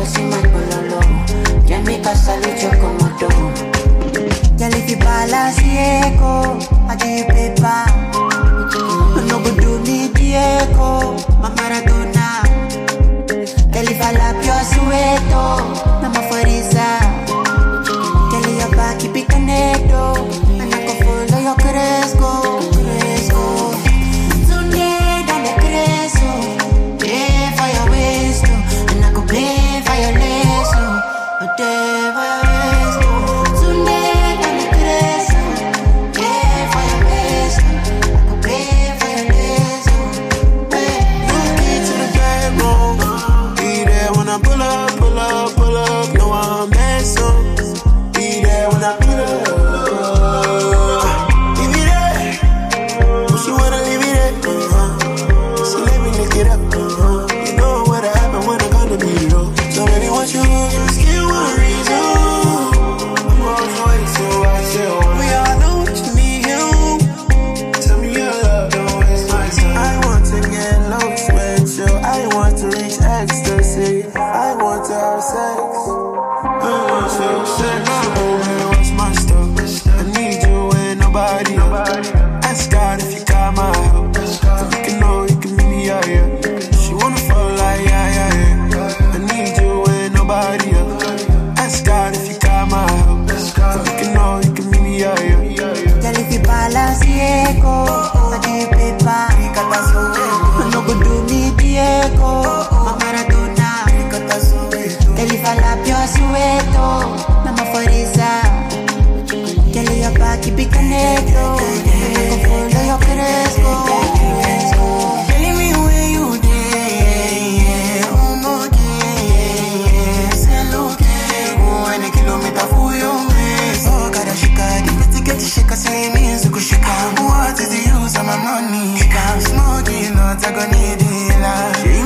see my pololo. Ya mi casa lucho como tú. Ya le di balas y eco, I give you paper. No go do me Diego, my Maradona. Ya le fala pio sueto, na maforiza. Ya le yaba kipi canedo, anako follow yo cresco, cresco. Sunday dale creso, play for your waist, anako play for your leso, play for your waist. Sunday dale creso, play for your waist, anako play for your leso. Look into the bedroom, be there when I pull up, pull up, pull up. No, I'm mess up. Be there when I pull up. Leave it there. Oh, she wanna leave it there. So let me lick it up. You know what happened when I gonna be low. So baby, what you still wanna reason? I'm all for it, so I say, we all know what you need, you. Tell me your love, don't waste my time. I want to get low, sweat, you. I want to reach ecstasy. I want to have sex. I want to have sex. What's my stuff? I need you and nobody else. Ask God if you got my help. So we can know you can meet me out here. She wanna fall like yeah. I need you and nobody else. Ask God if you got my help. So we can know you can meet me out here. Ya le di balas y eco, I give you paper. No go do me Diego, my Maradona. Ya le fala pio sueto, na maforiza. Ya le yaba kipi canedo, anako follow yo cresco, cresco. Telling me where you there, oh no yeah. Say look, when a kilometer for your waist. Oh, gotta shika, the get shika, say me to shika. What is the use of my money? I'm smoking, not I gonna need it.